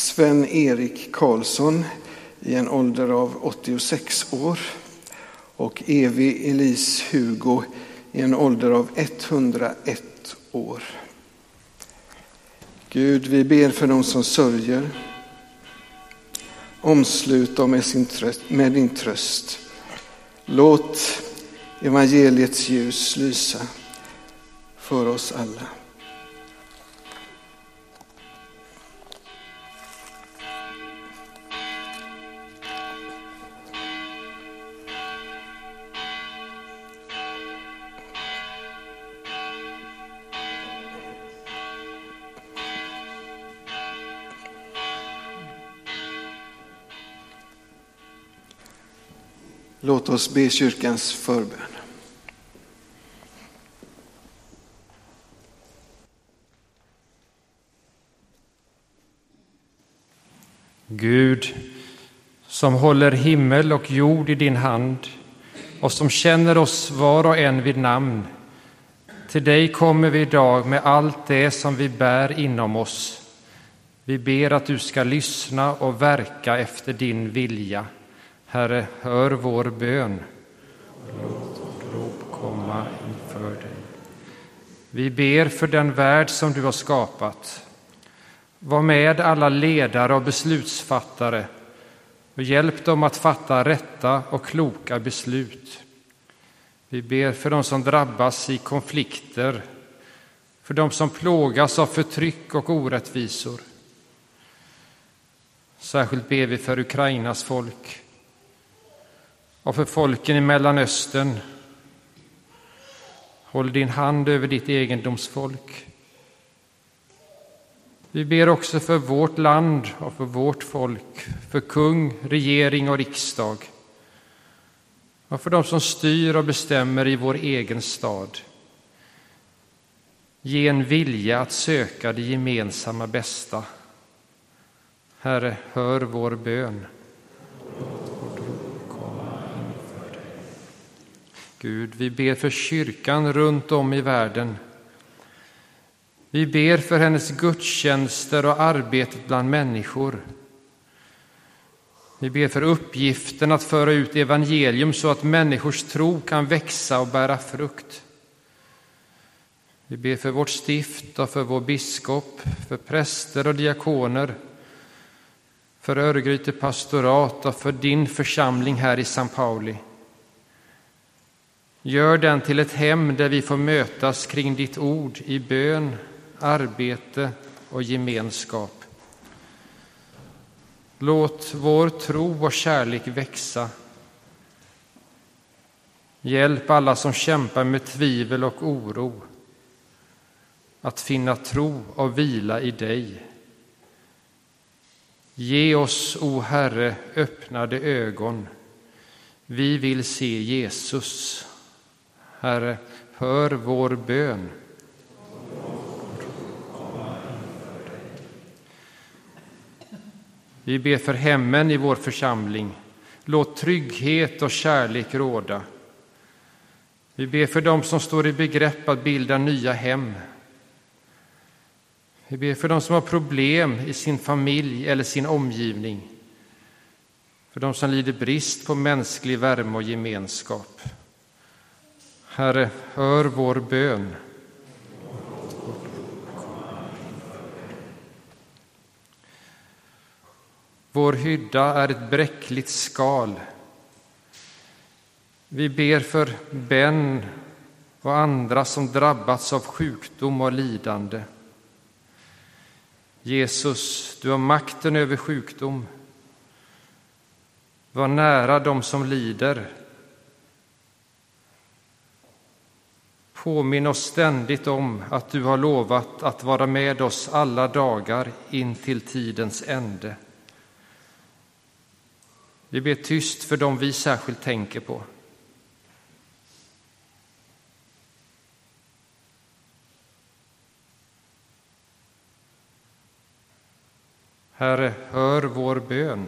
Sven-Erik Karlsson i en ålder av 86 år och Evi Elise Hugo i en ålder av 101 år. Gud, vi ber för de som sörjer. Omslut dem med din tröst. Låt evangeliets ljus lysa för oss alla. Låt oss be kyrkans förbön. Gud, som håller himmel och jord i din hand och som känner oss var och en vid namn, till dig kommer vi idag med allt det som vi bär inom oss. Vi ber att du ska lyssna och verka efter din vilja. Herre, hör vår bön. Låt vårt rop komma inför dig. Vi ber för den värld som du har skapat. Var med alla ledare och beslutsfattare och hjälp dem att fatta rätta och kloka beslut. Vi ber för de som drabbas i konflikter, för de som plågas av förtryck och orättvisor. Särskilt ber vi för Ukrainas folk och för folken i Mellanöstern. Håll din hand över ditt egendomsfolk. Vi ber också för vårt land och för vårt folk, för kung, regering och riksdag. och för dem som styr och bestämmer i vår egen stad. Ge en vilja att söka det gemensamma bästa. Herre, hör vår bön. Gud, vi ber för kyrkan runt om i världen. Vi ber för hennes gudstjänster och arbetet bland människor. Vi ber för uppgiften att föra ut evangelium så att människors tro kan växa och bära frukt. Vi ber för vårt stift och för vår biskop, för präster och diakoner, för Örgryte pastorat och för din församling här i San Pauli. Gör den till ett hem där vi får mötas kring ditt ord i bön, arbete och gemenskap. Låt vår tro och kärlek växa. Hjälp alla som kämpar med tvivel och oro att finna tro och vila i dig. Ge oss, o Herre, öppnade ögon. Vi vill se Jesus. Herre, hör vår bön. Vi ber för hemmen i vår församling. Låt trygghet och kärlek råda. Vi ber för dem som står i begrepp att bilda nya hem. Vi ber för dem som har problem i sin familj eller sin omgivning. För dem som lider brist på mänsklig värme och gemenskap. Herre, hör vår bön. Vår hydda är ett bräckligt skal. Vi ber för Ben och andra som drabbats av sjukdom och lidande. Jesus, du har makten över sjukdom. Var nära dem som lider. Påminn oss ständigt om att du har lovat att vara med oss alla dagar in till tidens ände. Vi ber tyst för dem vi särskilt tänker på. Herre, hör vår bön.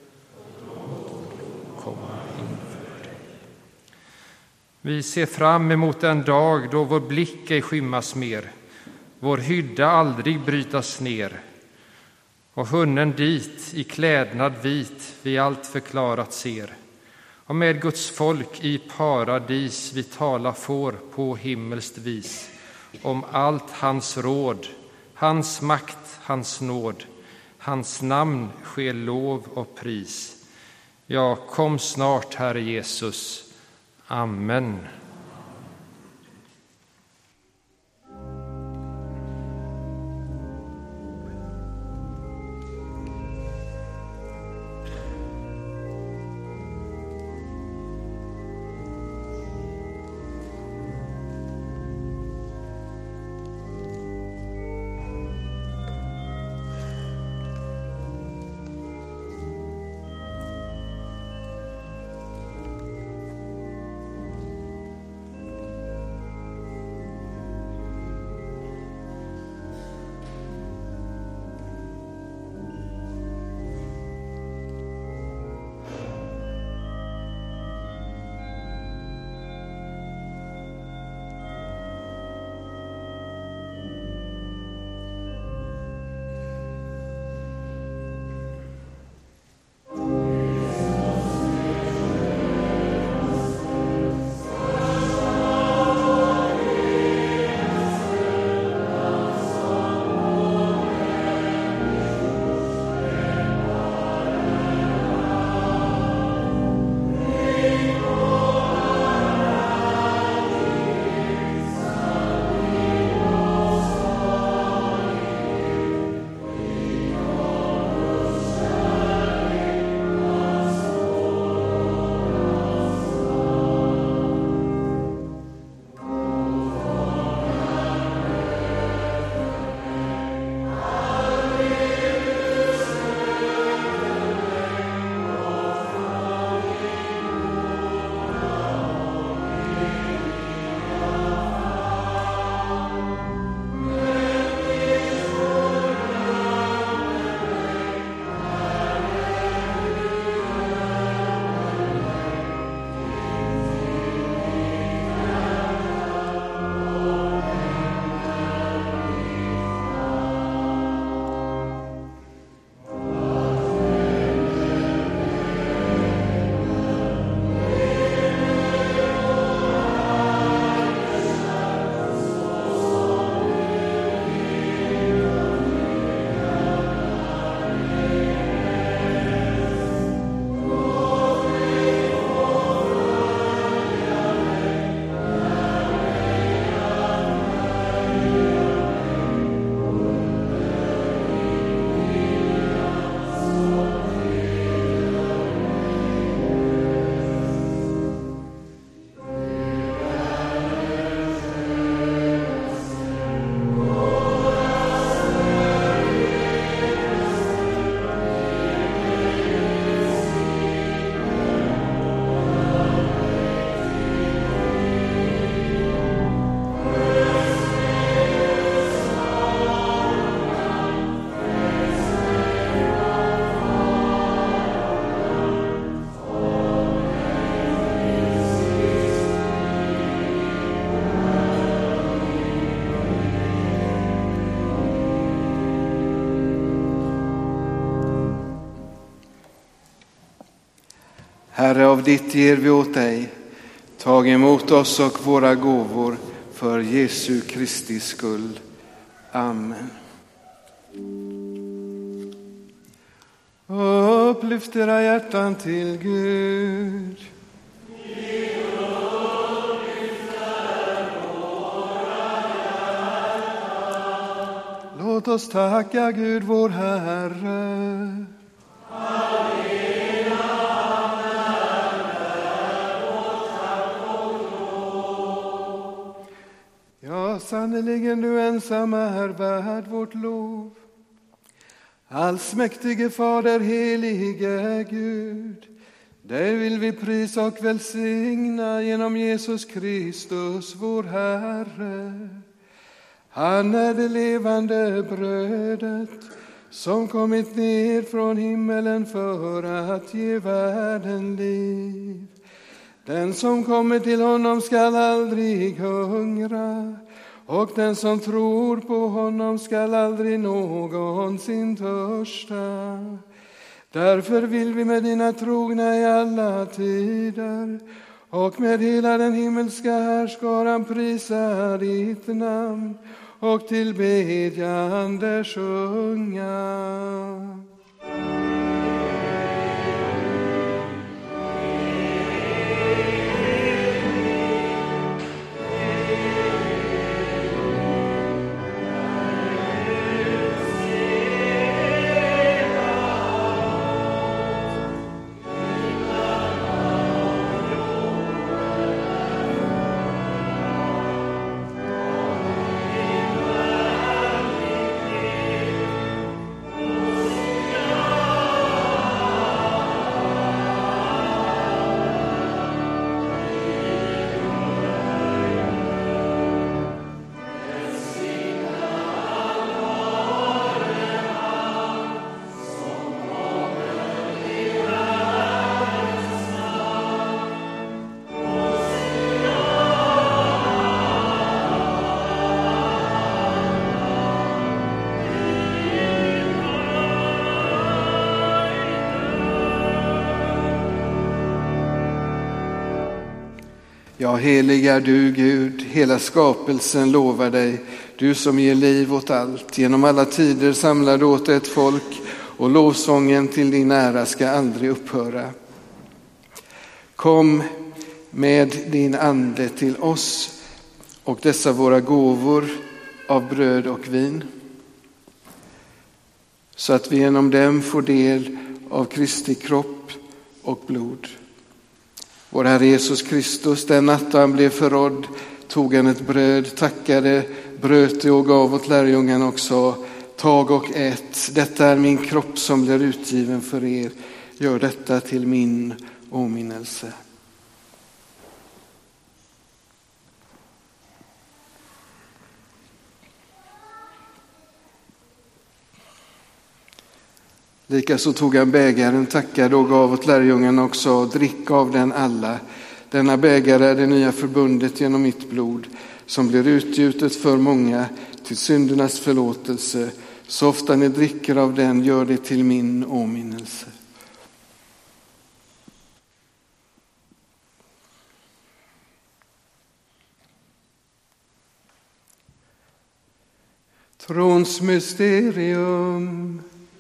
Vi ser fram emot den dag då vår blick ej skymmas mer, vår hydda aldrig brytas ner, och hunnen dit i klädnad vit vi allt förklarat ser. Och med Guds folk i paradis vi tala får på himmelskt vis om allt hans råd, hans makt, hans nåd, hans namn sker lov och pris. Ja, kom snart, Herre Jesus. Amen. Herre, av ditt ger vi åt dig. Tag emot oss och våra gåvor för Jesu Kristi skull. Amen. Upplyft era hjärtan till Gud. Låt oss tacka Gud vår Herre. Ja, sannerligen du ensam är värd vårt lov. Allsmäktige Fader, helige Gud, dig vill vi prisa och välsigna genom Jesus Kristus, vår Herre. Han är det levande brödet som kommit ner från himmelen för att ge världen liv. Den som kommer till honom skall aldrig hungra, och den som tror på honom skall aldrig någonsin törsta. Därför vill vi med dina trogna i alla tider och med hela den himmelska härskaran prisa ditt namn och tillbedjande sjunga. Ja, helig är du, Gud, hela skapelsen lovar dig, du som ger liv åt allt. Genom alla tider samlar du åt ett folk, och lovsången till din ära ska aldrig upphöra. Kom med din ande till oss och dessa våra gåvor av bröd och vin, så att vi genom dem får del av Kristi kropp och blod. Vår Herre Jesus Kristus, den natt då han blev förrådd, tog han ett bröd, tackade, bröt det och gav åt lärjungarna och sa: tag och ät, detta är min kropp som blir utgiven för er. Gör detta till min åminnelse. Likaså tog han bägaren, tackade och gav åt lärjungarna och sa: drick av den alla. Denna bägare är det nya förbundet genom mitt blod, som blir utgjutet för många till syndernas förlåtelse. Så ofta ni dricker av den, gör det till min åminnelse. Trons mysterium.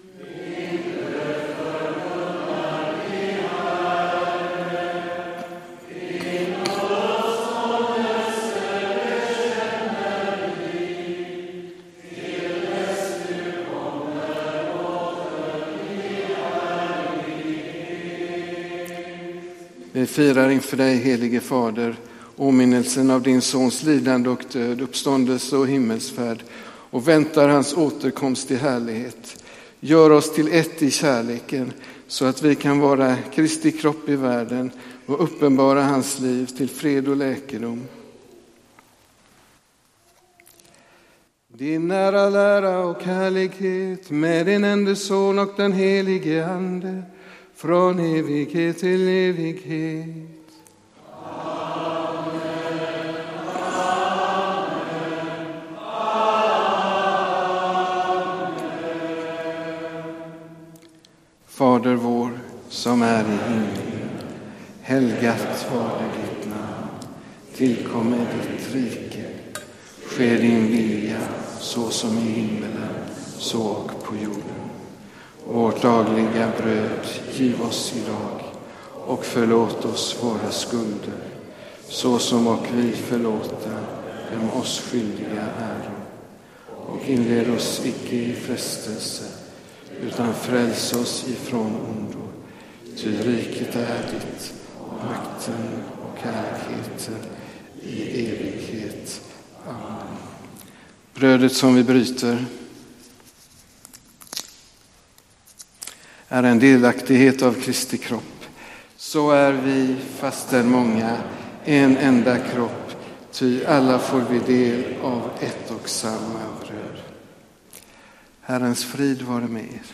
Vi firar inför dig, helige Fader, åminnelsen av din sons lidande och död, uppståndelse och himmelsfärd, och väntar hans återkomst i härlighet. Gör oss till ett i kärleken, så att vi kan vara Kristi kropp i världen och uppenbara hans liv till fred och läkedom. Din nära lära och härlighet med din enda son och den helige ande, från evighet till evighet. Amen. Amen. Amen. Fader vår som är i himmelen. Helgat var ditt namn. Tillkommer ditt rike. Sker din vilja så som i himmelen, så och på jorden. Vårt dagliga bröd giv oss idag och förlåt oss våra skulder, så som och vi förlåta dem oss skyldiga äro. Och inled oss icke i frestelse, utan fräls oss ifrån ondo. Ty riket är ditt, och makten och härligheten i evighet. Amen. Brödet som vi bryter är en delaktighet av Kristi kropp. Så är vi, fastän många, en enda kropp, ty alla får vi del av ett och samma bröd. Herrens frid vare med er.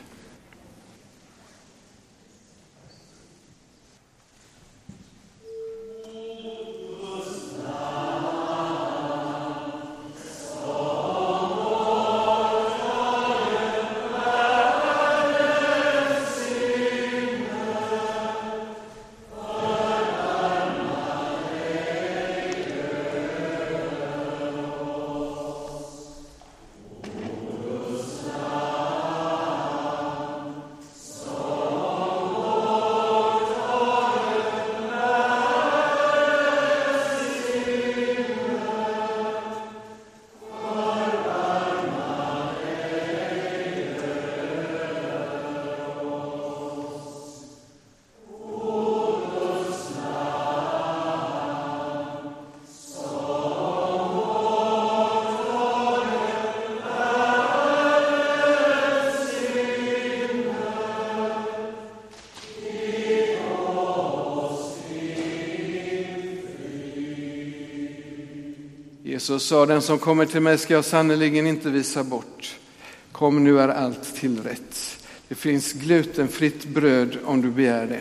Jesus sa, den som kommer till mig ska jag sannoliken inte visa bort. Kom, nu är allt tillrätt. Det finns glutenfritt bröd om du begär det.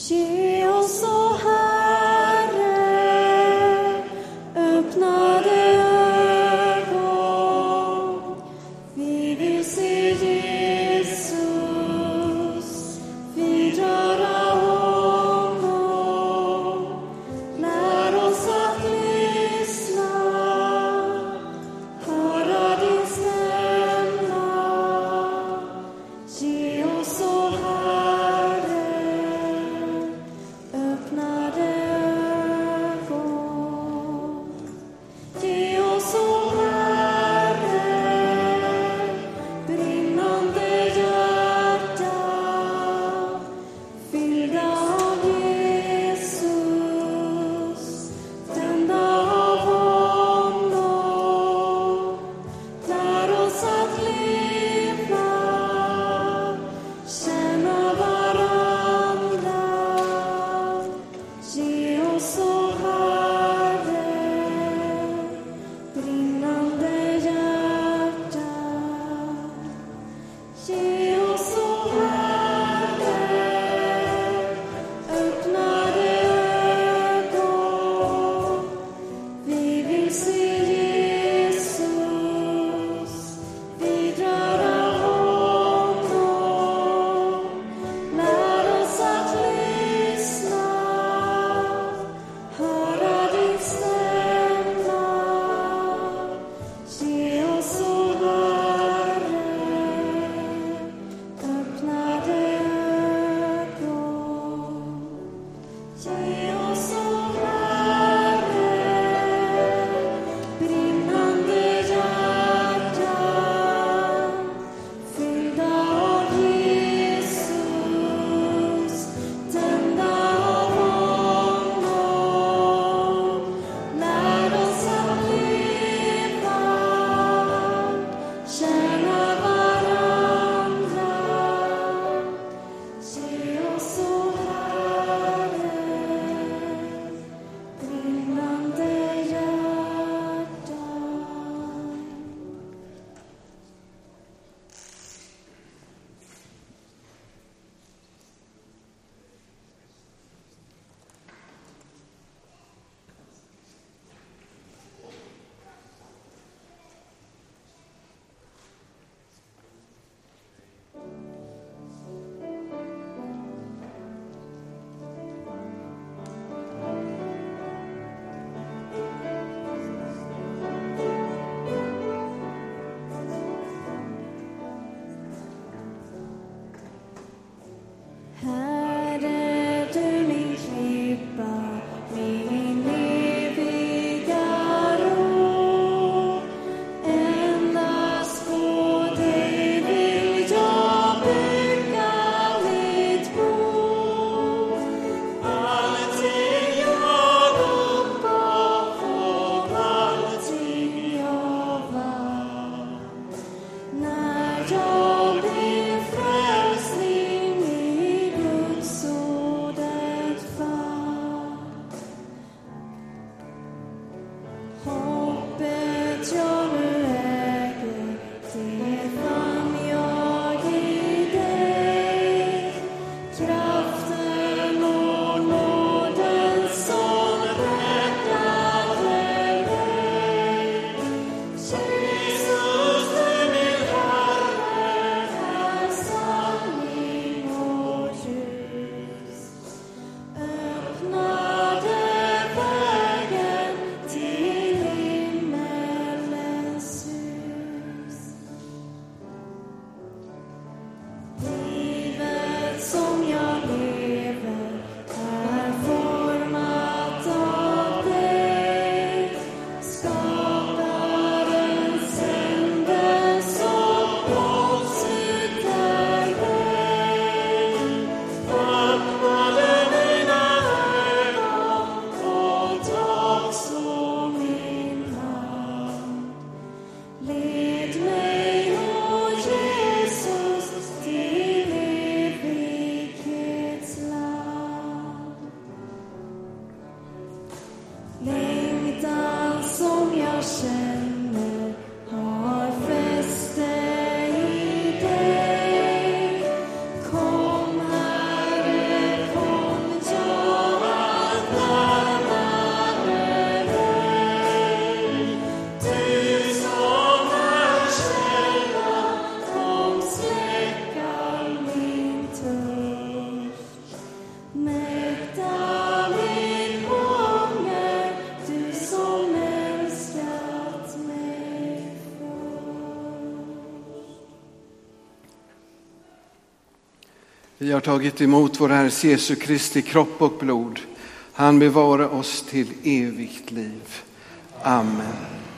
Ge oss, o Herre, öppnade ögon. Vi vill se Jesus, vidröra honom. Lär oss att lyssna, höra din stämma. Ge oss, o Herre, öppnade ögon. Ge oss, o Herre, brinnande hjärta, fyllda av Jesus, tända av honom. Lär oss att leva, känna varandra. Ge oss, o Herre, brinnande hjärta. Ge oss, o Herre, öppnade ögon. Vi vill se Jesus, vidröra honom. Lär oss att lyssna, höra din stämma. Ge oss, o Herre, öppnade ögon. Ge oss, o Herre, brinnande hjärta, fyllda av Jesus, tända av honom. Lär oss att leva, känna varandra. Ge oss, o Herre, brinnande hjärta. Herre, du min klippa, min eviga ro. Endast på dig vill jag bygga mitt bo. Allting jag uppgav och allting jag var. När jag blir frälsning i Guds ordet fann. Hoppet jag nu äger, det fann jag i dig. Kraften och nåden som räddade mig. Jesus, du min Herre, Vi har tagit emot vår Herres Jesu Kristi kropp och blod. Han bevarar oss till evigt liv. Amen.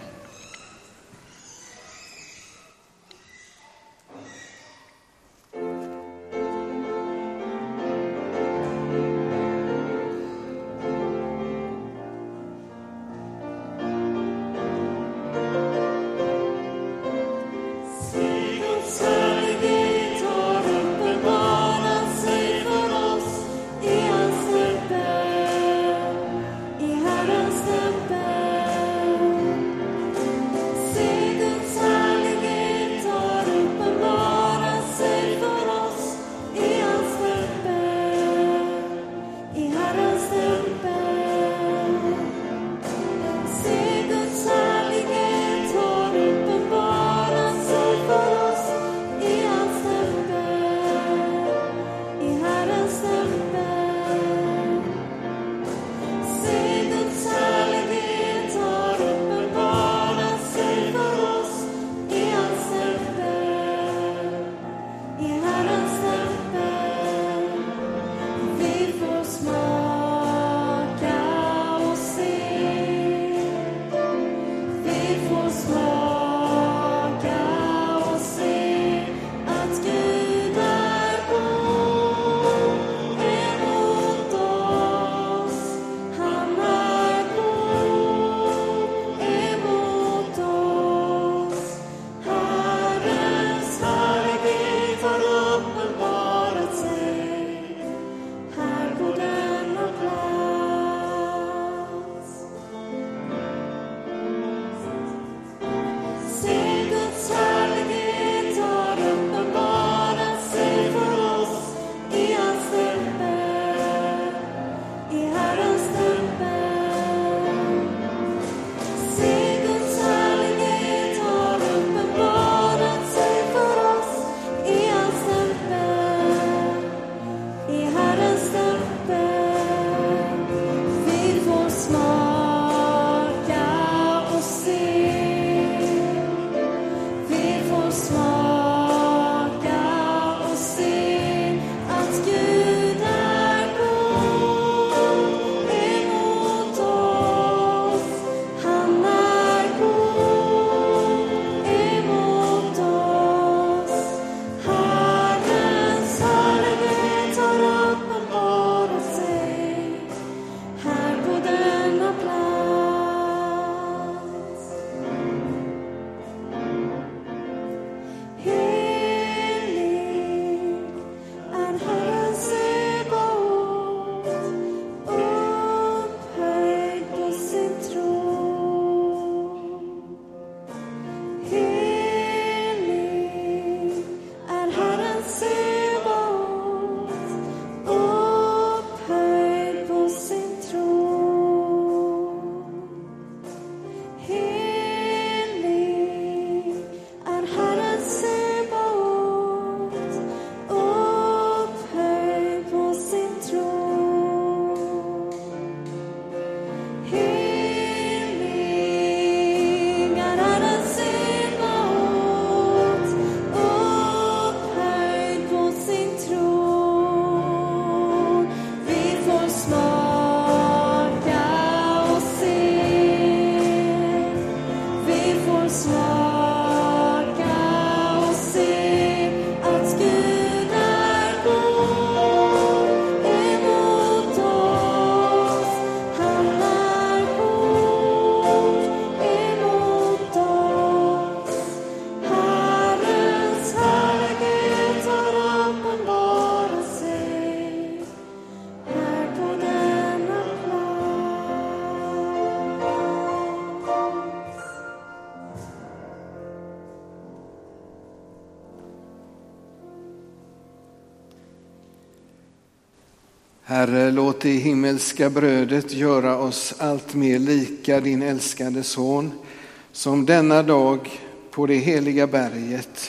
Herre, låt det himmelska brödet göra oss allt mer lika din älskade son, som denna dag på det heliga berget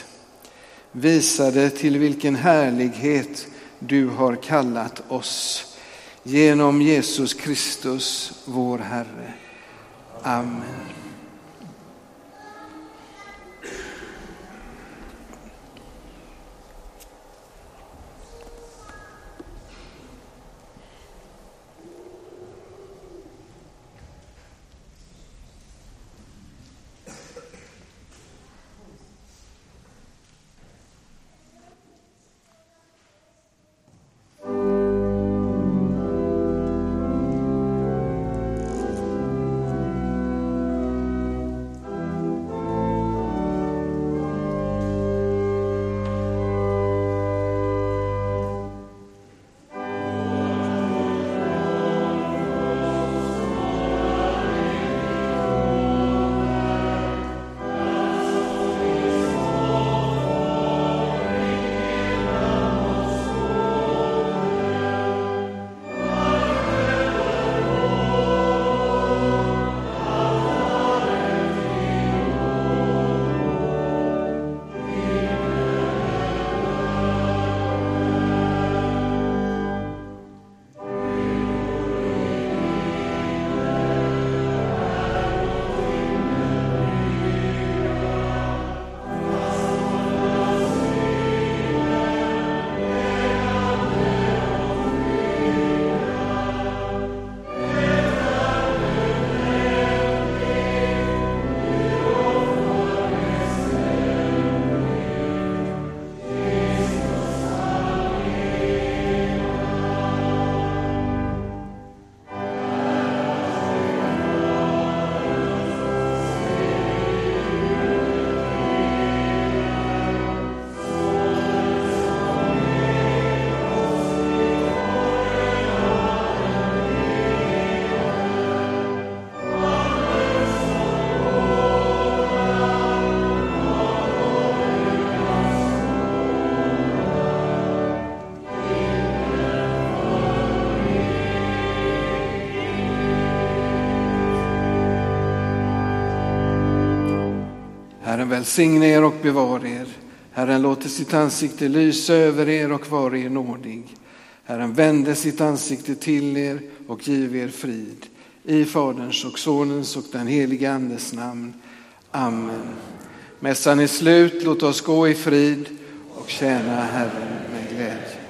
visade till vilken härlighet du har kallat oss. Genom Jesus Kristus, vår Herre. Amen. Herren välsigne er och bevara er. Herren låter sitt ansikte lysa över er och vara er nådig. Herren vände sitt ansikte till er och giv er frid. I Faderns och Sonens och den helige Andes namn. Amen. Mässan är slut, låt oss gå i frid och tjäna Herren med glädje.